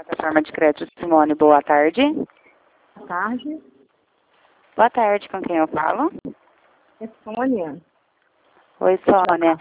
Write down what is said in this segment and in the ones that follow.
Plataforma de crédito Simone, boa tarde. Boa tarde. Boa tarde, com quem eu falo? É Sônia. Oi, Sônia.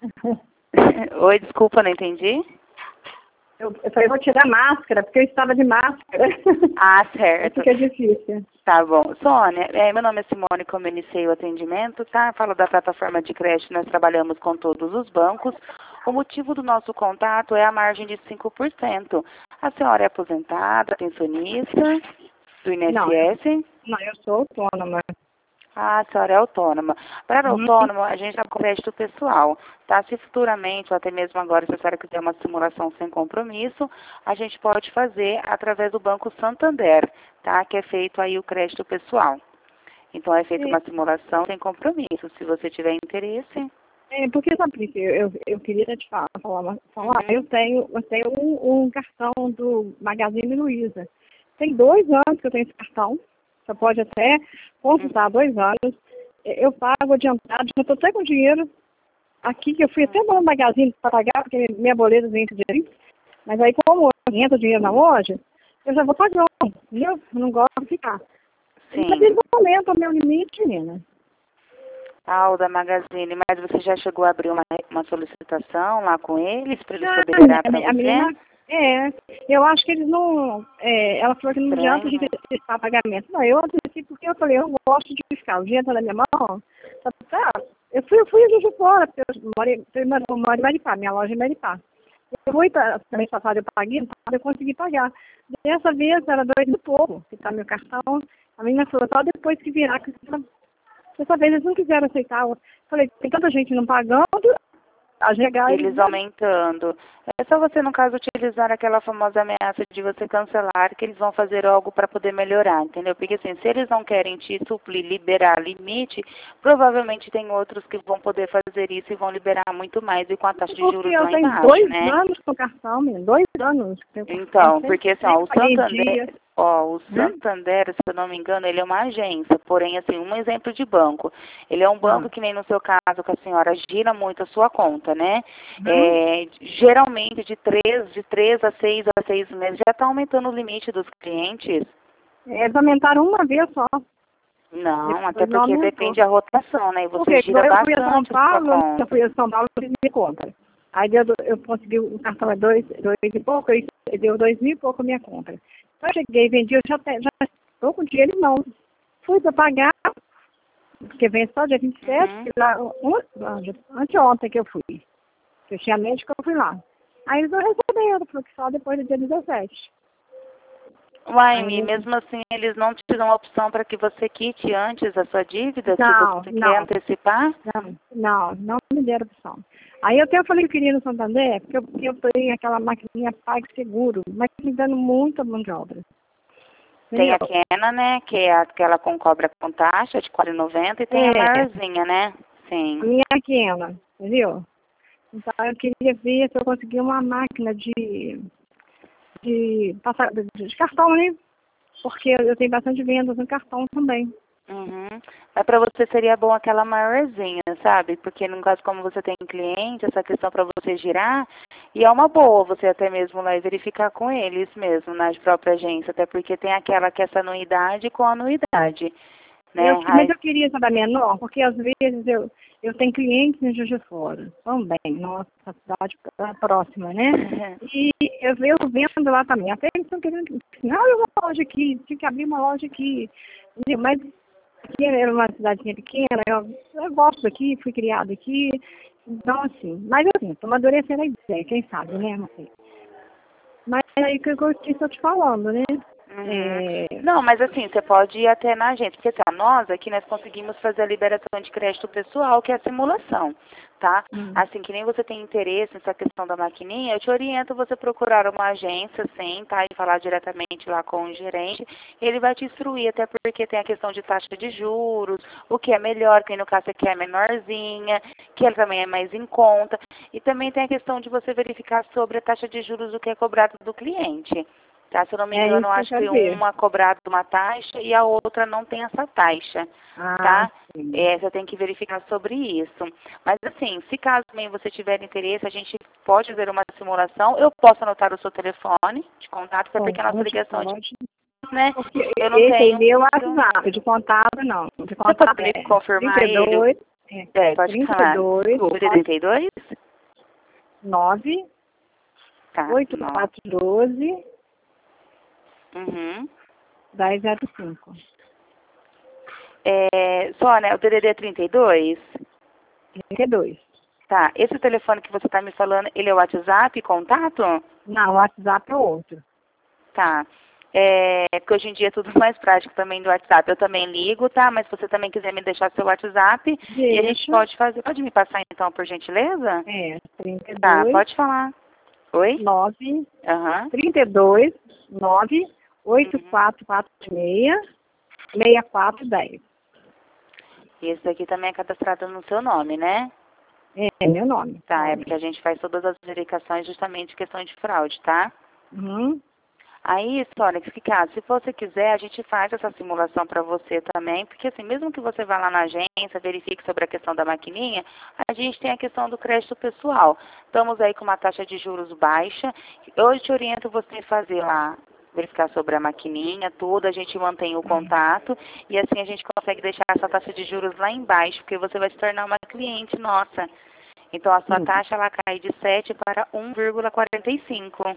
Oi, desculpa, não entendi. Eu falei, vou tirar a máscara, porque eu estava de máscara. Ah, certo. Fica difícil. Tá bom. Sônia, meu nome é Simone, como eu iniciei o atendimento, tá? Falo da plataforma de crédito, nós trabalhamos com todos os bancos. O motivo do nosso contato é a margem de 5%. A senhora é aposentada, pensionista do INSS? Não, eu sou autônoma. Ah, a senhora é autônoma. Para Uhum. autônoma, a gente dá crédito pessoal, tá? Se futuramente, ou até mesmo agora, se a senhora quiser uma simulação sem compromisso, a gente pode fazer através do Banco Santander, tá? Que é feito aí o crédito pessoal. Então, é feita uma simulação sem compromisso, se você tiver interesse. Porque, sabe, eu queria te falar, eu tenho um cartão do Magazine Luiza. Tem 2 anos que eu tenho esse cartão. Você pode até consultar 2 anos. Eu pago adiantado, já estou até com dinheiro aqui, que eu fui até no Magazine para pagar, porque minha boleta vence dinheiro. Mas aí, como entra dinheiro na loja, eu já vou pagando, entendeu? Eu não gosto de ficar. Sim. Mas eles aumentam o meu limite, menina. Ah, o da Magazine, mas você já chegou a abrir uma solicitação lá com eles, para eles poderem liberar para você? Menina, eu acho que eles não... ela falou que não adianta a gente antecipar pagamento. Não, eu antecipo porque eu falei, eu gosto de fiscal. O dinheiro tá na minha mão. Eu fui a Juiz de Fora, porque eu moro em Maripá, minha loja é em Maripá. Eu fui, também passado eu paguei, eu consegui pagar. Dessa vez era 2 e pouco, que tá meu cartão. A menina falou, só depois que virar, que dessa vez eles não quiseram aceitar. Eu falei, tem tanta gente não pagando, eles aumentando. É só você, no caso, utilizar aquela famosa ameaça de você cancelar, que eles vão fazer algo para poder melhorar, entendeu? Porque assim, se eles não querem te suplir, liberar limite, provavelmente tem outros que vão poder fazer isso e vão liberar muito mais e com a taxa de juros lá embaixo, eu tenho 2 né? anos com o cartão, menino, 2 anos. Então, porque assim, ó, o Hum? Santander, se eu não me engano, ele é uma agência, porém, assim, um exemplo de banco. Ele é um banco que nem no seu caso, que a senhora gira muito a sua conta, né? Geralmente de 3 a 6 meses já está aumentando o limite dos clientes. Eles aumentaram uma vez só. Não, até porque depende da rotação, né? E você gira eu fui a São bastante a sua Paulo, conta. eu fui a São Paulo e fiz minha compra. Aí eu consegui o cartão é 2 e pouco, aí deu 2.000 e pouco a minha compra. Então eu cheguei, vendi, eu já estou com dinheiro em mãos. Fui para pagar, porque vem só dia 27, lá, anteontem que eu fui. Eu tinha médico, eu fui lá. Aí eles não receberam, falou que só depois do dia 17. Uai, mesmo assim, eles não te dão a opção para que você quite antes a sua dívida, se você quer antecipar? Não me deram opção. Aí eu falei que eu queria ir no Santander, porque eu tenho aquela maquininha PagSeguro, mas me dando muita mão de obra. Tem a Kena, né, que é aquela com cobra com taxa de R$ 4,90 e tem a maiorzinha, né? Sim. A minha é a Kena, entendeu? Então eu queria ver se eu conseguia uma máquina de cartão, né? Porque eu tenho bastante vendas no cartão também. Mas para você seria bom aquela maiorzinha, sabe? Porque no caso, como você tem cliente, essa questão para você girar, e é uma boa você até mesmo lá e verificar com eles mesmo, na própria agência, até porque tem aquela que é essa anuidade com anuidade, né? Mas eu queria saber menor, porque às vezes eu tenho clientes em Juiz de Fora, também, nossa cidade próxima, né? E eu vendo lá também, até eles estão querendo, não, eu vou uma loja aqui, tinha que abrir uma loja aqui, mas aqui era uma cidadezinha pequena, eu gosto daqui, fui criado aqui, então assim, mas assim, estou amadurecendo a ideia, quem sabe, né, não sei. Mas é aí que eu estou te falando, né? Não, mas assim, você pode ir até na agência, porque assim, nós aqui nós conseguimos fazer a liberação de crédito pessoal, que é a simulação, tá? Assim, que nem você tem interesse nessa questão da maquininha, eu te oriento você procurar uma agência, sim, tá? E falar diretamente lá com o gerente, ele vai te instruir, até porque tem a questão de taxa de juros, o que é melhor, que no caso aqui é menorzinha, que ela também é mais em conta, e também tem a questão de você verificar sobre a taxa de juros, o que é cobrado do cliente. Tá? Se eu não me engano, eu acho que uma é cobrada uma taxa e a outra não tem essa taxa, tá? Você tem que verificar sobre isso. Mas assim, se caso também você tiver interesse, a gente pode fazer uma simulação. Eu posso anotar o seu telefone de contato, até porque a nossa ligação né? Eu não tenho meu WhatsApp, de contato não. De contato você pode me confirmar 32, ele? Pode 32, falar. 32? 9, tá, 8412, uhum. 1005. Sônia, o DDD é 32? 32. Tá, esse telefone que você está me falando, ele é o WhatsApp, contato? Não, o WhatsApp é outro. Tá. Porque hoje em dia é tudo mais prático também do WhatsApp. Eu também ligo, tá? Mas se você também quiser me deixar seu WhatsApp, e a gente pode fazer. Pode me passar então, por gentileza? 32. Tá, pode falar. Oi? 9, 32, 9, 8446, 6410. Esse daqui também é cadastrado no seu nome, né? É meu nome. Tá, é porque a gente faz todas as verificações justamente questão de fraude, tá? Uhum. Aí, Sônia, que caso, se você quiser, a gente faz essa simulação para você também, porque assim, mesmo que você vá lá na agência, verifique sobre a questão da maquininha, a gente tem a questão do crédito pessoal. Estamos aí com uma taxa de juros baixa. Eu te oriento você a fazer lá, verificar sobre a maquininha, tudo, a gente mantém o contato e assim a gente consegue deixar essa taxa de juros lá embaixo, porque você vai se tornar uma cliente nossa. Então, a sua taxa, ela cai de 7 para 1,45.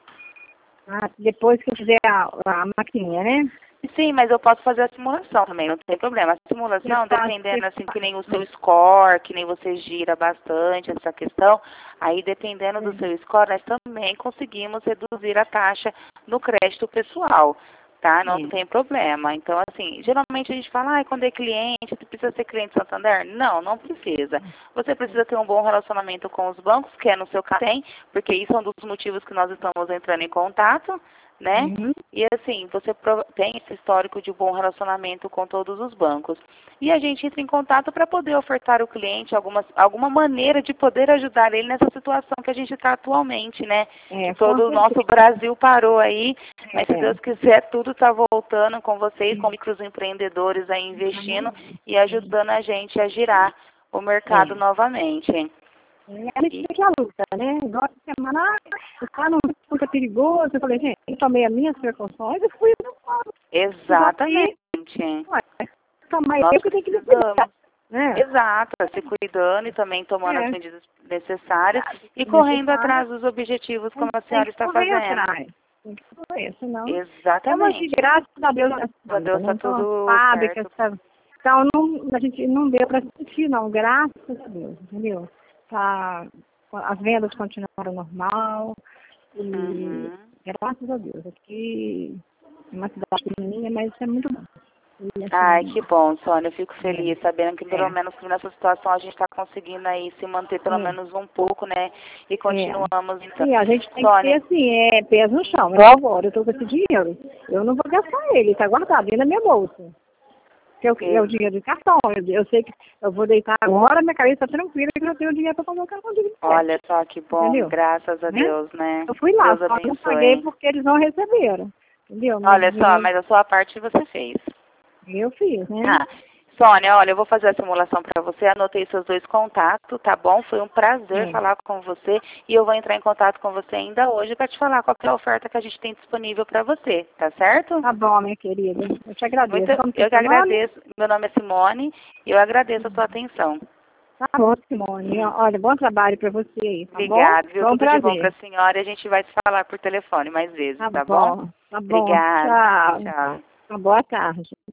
Depois que eu fizer a maquininha, né? Sim, mas eu posso fazer a simulação também, não tem problema. A simulação, dependendo, assim, que nem o seu score, que nem você gira bastante essa questão, aí dependendo do seu score, nós também conseguimos reduzir a taxa no crédito pessoal, tá? Não tem problema. Então, assim, geralmente a gente fala, quando é cliente, você precisa ser cliente Santander? Não, não precisa. Você precisa ter um bom relacionamento com os bancos, que é no seu caso tem, porque isso é um dos motivos que nós estamos entrando em contato, né? E assim, você tem esse histórico de bom relacionamento com todos os bancos. E a gente entra em contato para poder ofertar ao cliente alguma maneira de poder ajudar ele nessa situação que a gente está atualmente, né? Que todo o nosso Brasil parou aí, mas se Deus quiser, tudo está voltando com vocês, com microempreendedores aí investindo e ajudando a gente a girar o mercado novamente. A gente tem que a luta, né? Igual essa semana, o cara não fica perigoso. Eu falei, gente, eu tomei as minhas precauções e fui no fórum. Exatamente. Tomar eu que tenho que me cuidar, né? Exato, se cuidando e também tomando as medidas necessárias e correndo atrás dos objetivos como a senhora está fazendo. Atrás. Tem que correr, senão... Exatamente. Graças a Deus está tudo fábrica, certo. Então, a gente não deu para assistir, não. Graças a Deus, entendeu? As vendas continuaram normal. E graças a Deus. Aqui é uma cidade pequenininha, mas isso é muito bom. Ai, que bom, Sônia. Eu fico feliz sabendo que pelo menos nessa situação a gente está conseguindo aí se manter pelo menos um pouco, né? E continuamos então. Sim, a gente tem que ter assim, pés no chão. Eu agora, eu estou com esse dinheiro. Eu não vou gastar ele, está guardado dentro da minha bolsa. Que é o dinheiro de cartão. Eu sei que eu vou deitar agora, minha cabeça está tranquila, que eu tenho dinheiro para pagar o cartão de crédito. Olha só que bom, entendeu? Graças a Deus, né? Eu fui lá, Deus só não paguei porque eles não receberam. Entendeu? Olha só, mas a sua parte você fez. Eu fiz, né? Sônia, olha, eu vou fazer a simulação para você, anotei seus 2 contatos, tá bom? Foi um prazer falar com você e eu vou entrar em contato com você ainda hoje para te falar qual é a oferta que a gente tem disponível para você, tá certo? Tá bom, minha querida. Eu te agradeço. Eu que agradeço. Meu nome é Simone e eu agradeço a sua atenção. Tá bom, Simone. Olha, bom trabalho para você aí, tá Obrigada, bom? Viu? Tudo de bom para a senhora e a gente vai se falar por telefone mais vezes, tá bom? Tá bom. Obrigada. Tchau. Tchau. Boa tarde.